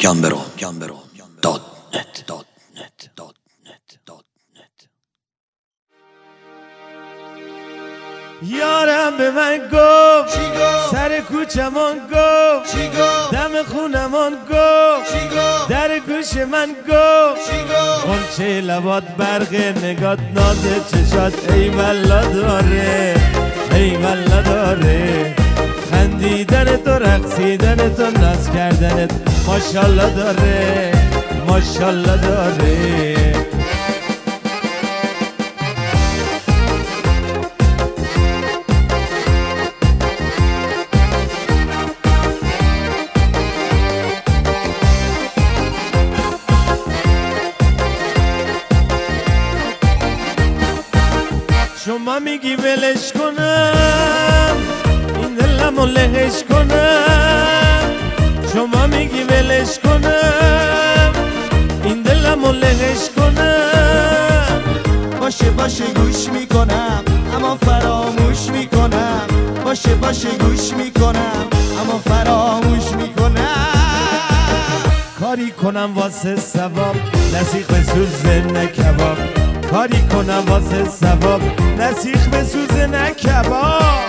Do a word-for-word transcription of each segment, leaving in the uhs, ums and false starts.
گمبرو گمبرو دات نت دات نت دات نت دات نت. یارم به من گفت سر کوچمون گفت دم خونمون گفت در گوش من گفت غنچه لبات برق نگات ناز چشات ای والا داره ای والا داره خندیدن تو رقصیدن تو ناز کردنت ماشالله داره ماشالله داره. شما میگی ولش کنم این دلمو لهش کنم، شما میگی ولش کنم این دلمو لهش کنم. باشه باشه گوش میکنم اما فراموش میکنم، باشه باشه گوش میکنم اما فراموش میکنم. کاری کنم واسه ثواب نسیخ به سوز نکباب، کاری کنم واسه ثواب نسیخ به سوز نکباب.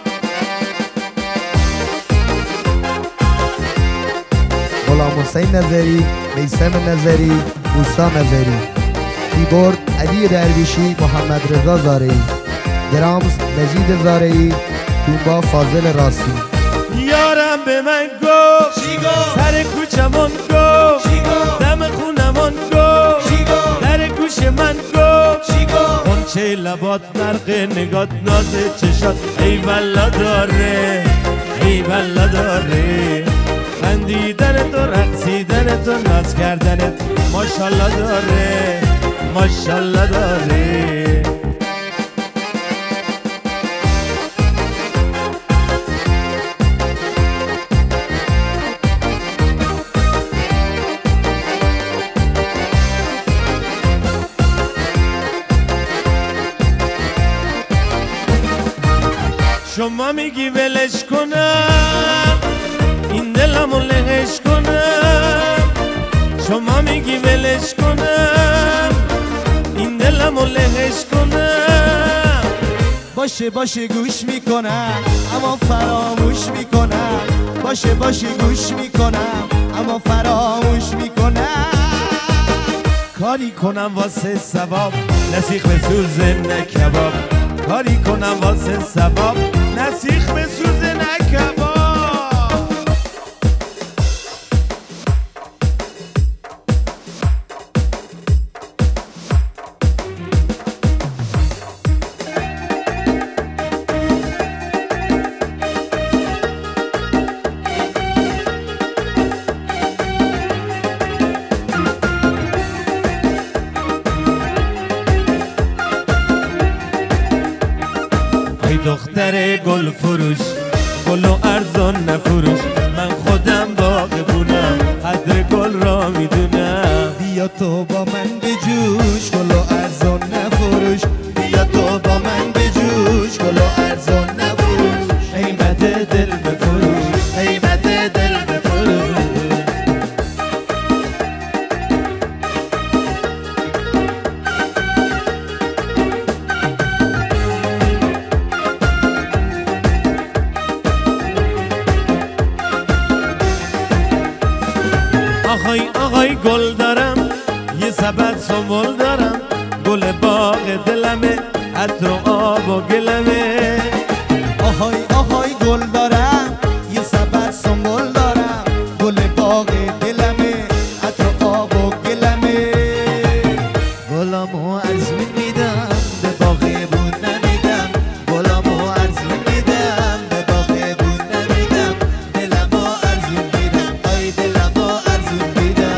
غلام حسین نظری، میثم نظری، موسی نظری. کیبورد علی درویشی، محمد رضا زارعی. درامز مجید زارعی، تومبا فاضل راسی. یارم به من گفت سر کوچمون گفت دم خونمون گفت در گوش من گفت غنچه لبات برق نگات ناز چشات ای والا داره ای والا داره خندیدن تو رقصیدن تو ناز کردنت ماشالله داره ماشالله داره. شما میگی ولش کنم این دلمو لهش کنم، شما میگی ولش کنم این دلمو لهش کنم. باشه باشه گوش میکنم اما فراموش میکنم، باشه باشه گوش میکنم اما فراموش میکنم. کاری کنم واسه ثواب نسیخ به سوز نکباب، کاری کنم واسه ثواب نسیخ به سوز نکباب. ای دختر گل فروش گل و ارزان نفروش، من خودم باغبونم قدر گل را میدونم. بیا تو با من بجوش گل و ارزان نفروش، بیا تو با من بجوش گل و ارزان نفروش. قیمت دل بفروش قیمت دل بفروش. آهای آهای گل دارم یه سبد سنبول دارم، گل باغ دلمه عطر و آب و گلمه. آهای آهای گل دارم یه سبد سنبول دارم، گل باغ دلمه عطر آب و گلمه. گلامو ارزون میدم به باغ بون نمیدم، گلامو ارزون میدم به باغ بون نمیدم. دلمو ارزون میدم آی دلمو ارزون میدم.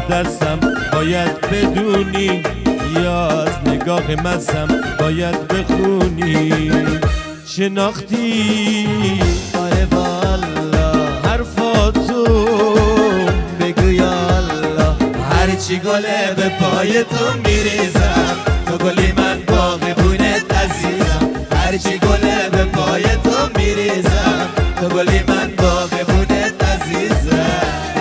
دستم باید بدونی، یا از نگاه مزم باید بخونی. شناختی آره والا حرفاتو بگو یالا، هرچی گله به پای تو میریزم، تو گلی من باغبونت عزیزم. هرچی گله به پای تو میریزم، تو گلی من باغبونت عزیزم.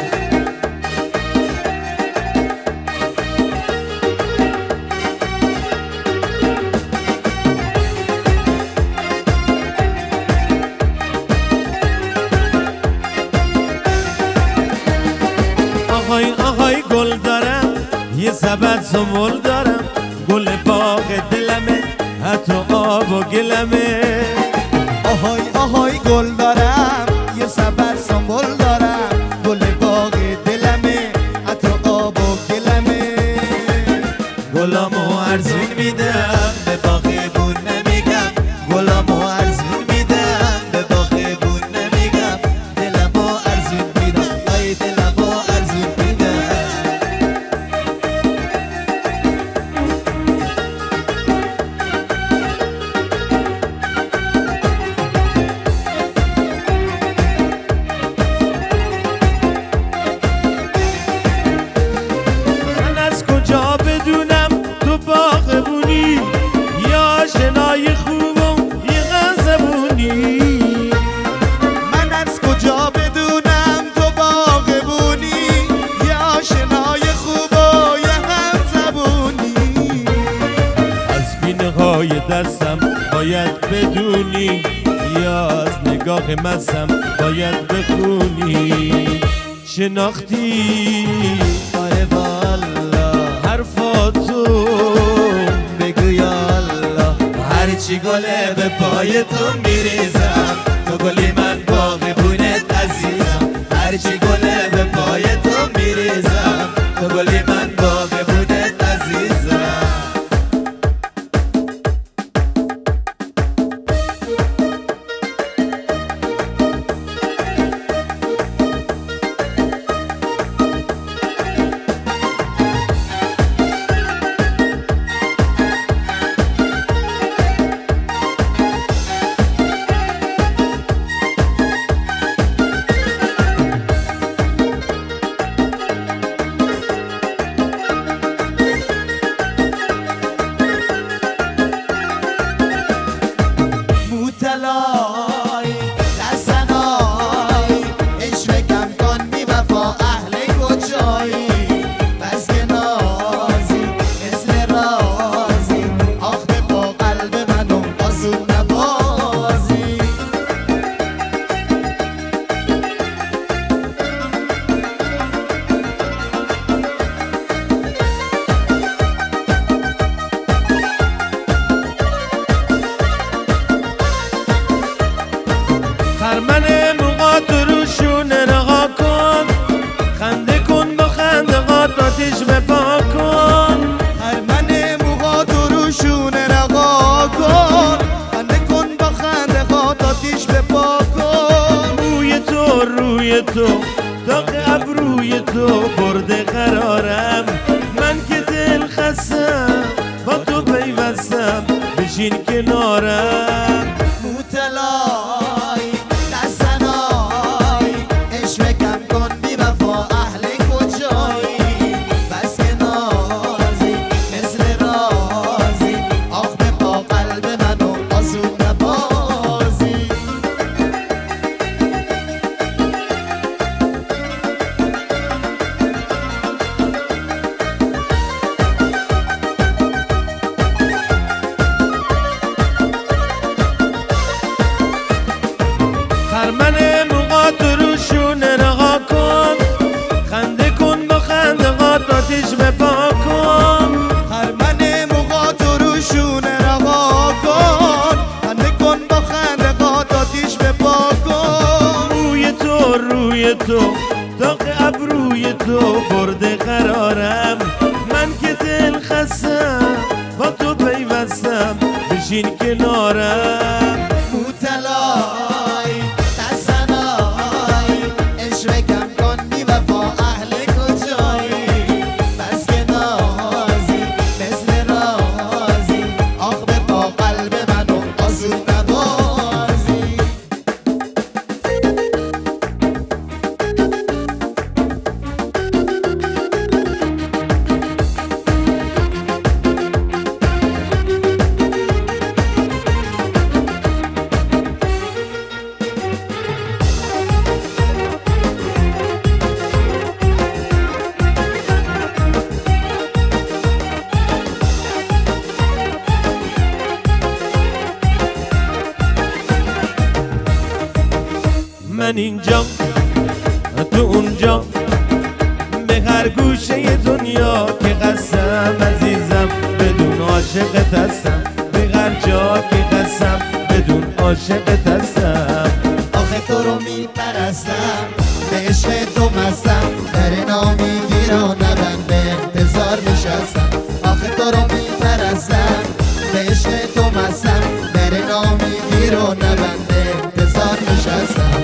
آهای آهای گل دارم، یه سبد سمول دارم، گل باغ دلمه، حتی آب و گلمه. آهای آهای گل دارم، یه سبد سنبول دارم، گل باغ دلمه، حتی آب و گلمه. گلامو ارزون میدم به باغبون نمیگم، گلامو ارزون میدم به باغبون نمیگم، دلمو ارزون میدم، آی دلمو ارزون میدم. من از کجا بدونم تو باغبونی، یا شنای خوبم یه غنزبونی. من از کجا بدونم تو باغبونی، یا شنای خوب و یه هم زبونی. از بینه های دستم باید بدونی، یا از نگاه مزم باید بخونی. شناختی آره والا حرفاتو بگو یالا، هرچی گله به پای تو میریزم، تو گلی من باغبونت عزیزم. هرچی گله به پای تو میریزم، تو گلی من باغبونت عزیزم. موتلای دستنای عشق کم کن بی وفا اهل کجایی، بس که نازی مثل رازی، آخته با قلب منو آزون نبازی. خرمن موقات روشون رها کن، خنده کن با خندقات آتیش بپا کن. خرمن موها تو روشون رقا کن، خنده کن با خنده ها آتیش بپا کن. روی تو روی تو داغ ابروی تو برده قرارم، من که دل خستم با تو پیوستم، بشین کنارم. موتلای دستنای عشق کم کن بی وفا اهل کجایی، بس که نازی مثل رازی، آخ به با قلب منو آزون نبازی. خرمن موقات روشون رها کن، خنده کن با خندقات آتیش بپا کن. خرمن موها تو روشون رقا کن، خنده کن با خنده ها آتیش بپا کن. روی تو روی تو داغ ابروی تو برده قرارم، من که دل خستم با تو پیوستم، بشین کنارم. موتلای دستنای عشق کم کن بی وفا اهل کجایی، من اینجا تو اونجا به هر گوشه دنیا که قسم عزیزم بدون عاشقت هستم به هر جا که قسم بدون عاشقت هستم آخه تو رو میپرستم به عشق تو مستم در نامیدی را نبند به انتظار نشستم آخه تو رو میپرستم به عشق تو مستم در نامیدی را نبند به انتظار نشستم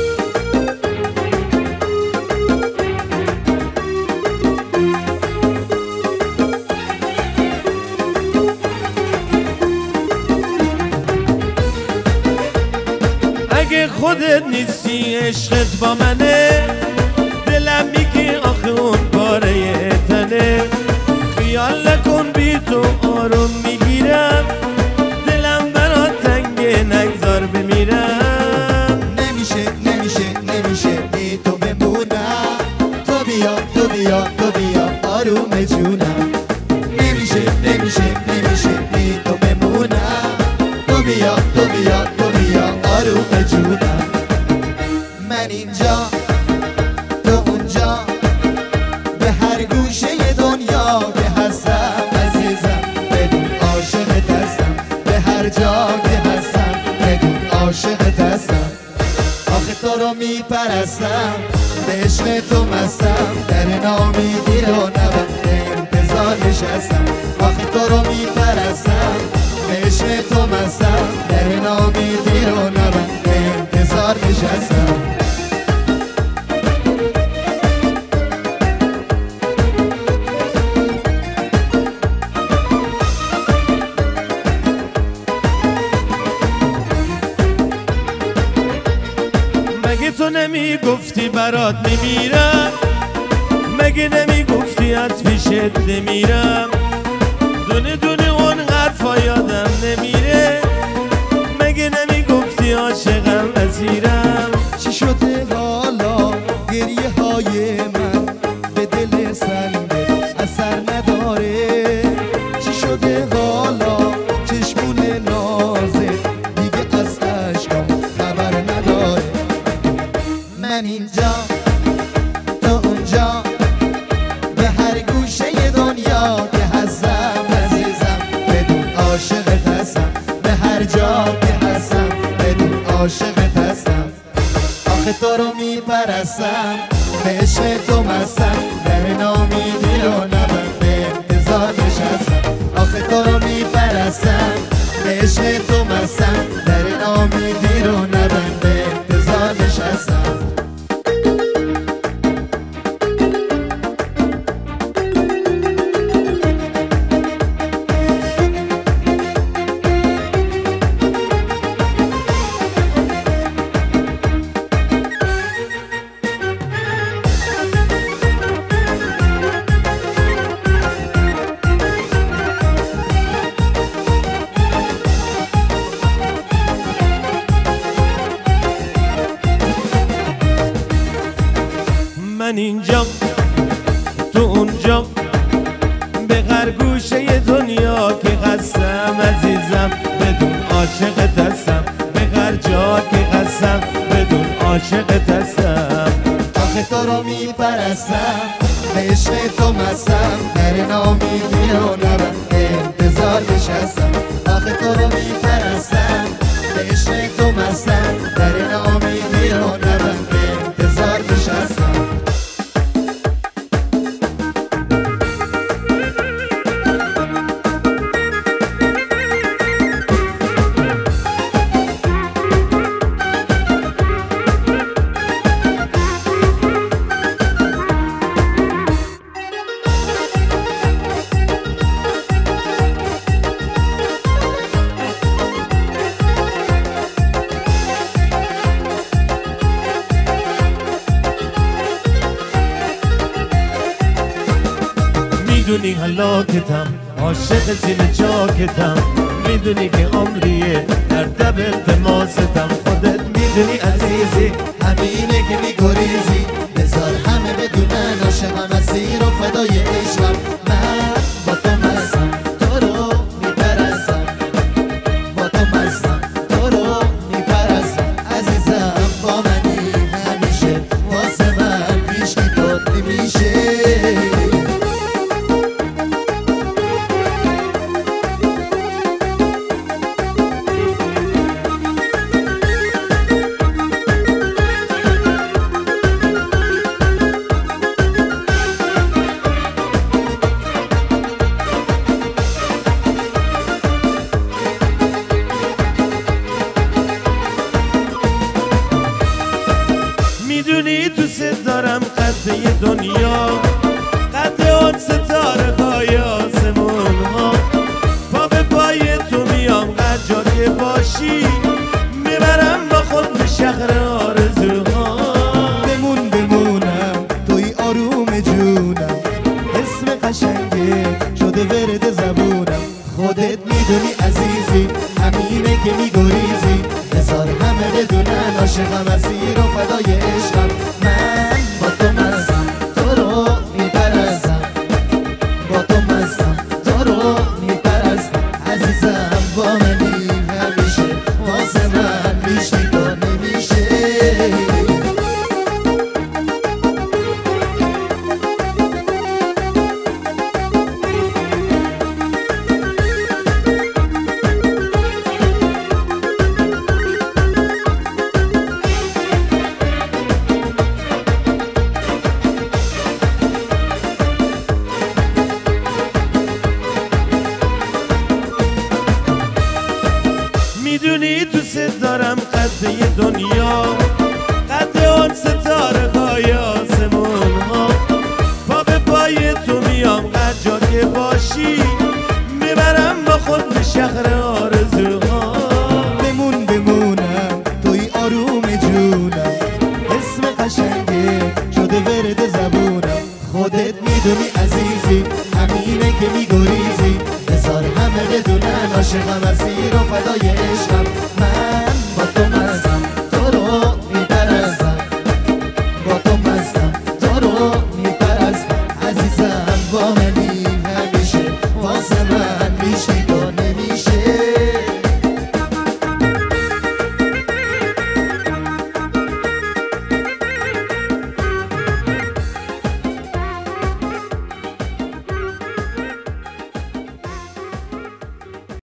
اگه خودت نیستی عشقت با منه دلم میگه آخه اون پاره تنه خیال نکن بی تو آروم میگیرم دلم برات تنگه نگذار بمیرم نمیشه نمیشه نمیشه بی تو بمونم تو بیا تو بیا تو بیا آروم جونم نمیشه نمیشه نمیشه بی تو بمونم تو بیا تو بیا تو بیا آروم جونم من اینجا تو اونجا به هر گوشه دنیا که هستم عزیزم بدون عاشقت هستم به هر جا که هستم بدون عاشقت هستم آخه تو رو میپرستم به عشق تو مستم در نامیدی رو نبند به انتظار نشستم آخه تو رو میپرستم به عشق تو مستم در نامیدی رو نبند به انتظار نشستم مگه تو نمی گفتی برات میمیرم مگه نمی گفتی از پیشت نمیرم دونه دونه اون حرفا یادم نمیره مگه نمی گفتی عاشقم اسیرم چی شده حالا گریه های من به دل سنگه اثر نداره چی شده حالا چشمون نازه دیگه از عشقم خبر نداره من اینجا تو اونجا به هر گوشه دنیا که هستم عزیزم بدون عاشقت هستم به هر جا که هستم بدون عاشقت هستم آخه تو رو میپرستم به عشق تو مستم در نامیدی رو نبند به انتظار نشستم آخه تو رو میپرستم به عشق تو مستم در نامیدی رو نبند به انتظار نشستم من اینجا تو اونجا به هر گوشه دنیا که هستم عزیزم بدون عاشقت هستم به هر جا که هستم بدون عاشقت هستم آخه تو رو میپرستم به عشق تو مستم در نامیدی رو نبند به انتظار نشستم آخه تو رو میپرستم به عشق تو مستم در نامیدی رو نبند به انتظار نشستم میدونی هلاکتم عاشق زیر جاکتم میدونی که عمریه در دب التماستم خودت میدونی عزیزی همینه که میگریزی بذار همه بدونن عاشقم اسیر و فدای عشقم من با تو مستم تو رو میپرستم با تو مستم تو رو میپرستم عزیزم با منی شهر آرزوها. بمون بمونم توی آروم جونم، اسم قشنگه شده ورد زبونم. خودت میدونی عزیزی همینه که میگریزی، بذار همه بدونن عاشقم اسیر و فدای عشقم. من با تو مستم تو رو میپرستم، با تو مستم تو رو میپرستم. عزیزم با منی همیشه، واسه من میشی تو نمیشه. میدونی دوست دارم قده دنیا، قده آن ستاره های آسمون ها. پا به پای تو میام هر جا که باشی، میبرم با خود به شهر آرزوها. بمون بمونم توی آروم جونم، اسم قشنگه شده ورد زبونم. خودت میدونی عزیزی همینه که میگریزی، بذار همه بدونن عاشقم اسیر و فدای عشقم.